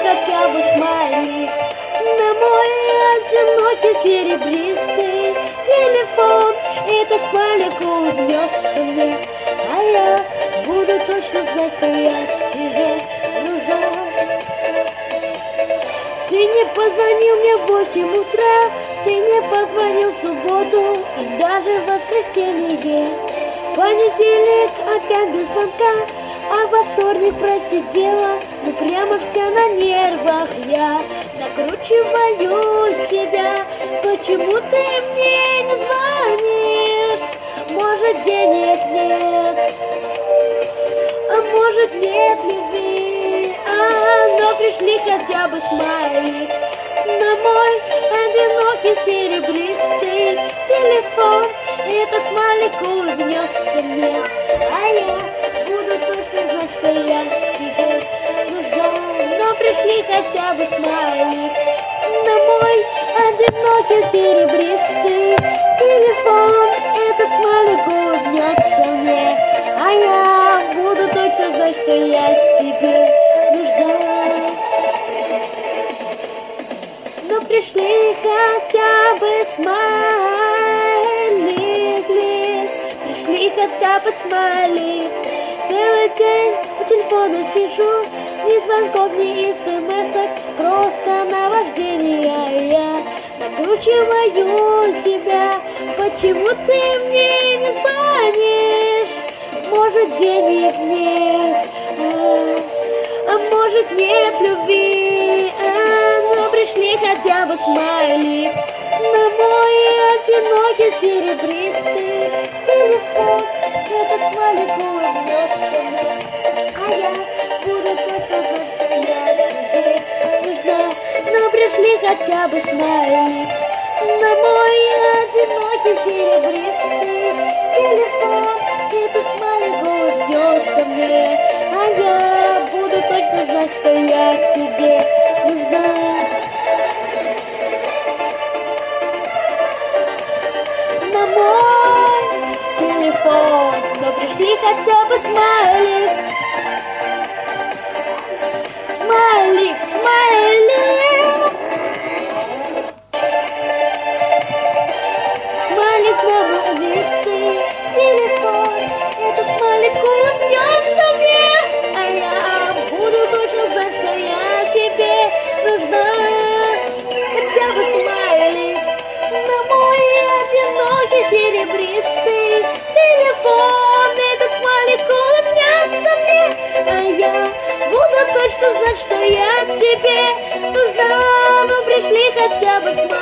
хотя бы смайлик на мой одинокий серебристый телефон. Этот смайлик улыбнется мне, а я буду точно знать, что я тебе нужна. Ты не позвонил мне в 8 утра, ты не позвонил в субботу и даже в воскресенье. Понедельник опять без звонка, а во вторник просидела, ну прямо вся на нервах я. Накручиваю себя, почему ты мне не звонишь? Может, денег нет, а может, нет любви, но пришли хотя бы смайлик на мой одинокий серебристый телефон. Этот смайлик улыбнется мне, а я буду точно знать, что я тебе нужна. Но пришли хотя бы смайлик на мой одинокий серебристый телефон. Этот смайлик улыбнется мне, а я буду точно знать, что я тебе нужна. Но пришли хотя бы смайлик, пришли хотя бы смайлик. Целый день по телефону сижу, ни звонков, ни смс-ок, просто наваждение. Я накручиваю себя, почему ты мне не звонишь? Может, денег нет, а может, нет любви, но пришли хотя бы смайлик на мой одинокий серебристый телефон. Этот смайлик улыбнется мне, а я буду точно знать, что я тебе нужна. Но пришли хотя бы смайлик на мой одинокий серебристый телефон. Этот смайлик улыбнется мне, а я буду точно знать, что я тебе нужна. На мой телефон, но пришли хотя бы смайлик. Смайлик, смайлик. Смайлик на мой одинокий телефон. Этот смайлик улыбнется мне, а я буду точно знать, что я тебе нужна. Хотя бы смайлик на мой одинокий серебристый телефон. Этот смайлик улыбнется мне, а я буду точно знать, что я тебе нужна. Но пришли хотя бы смайлик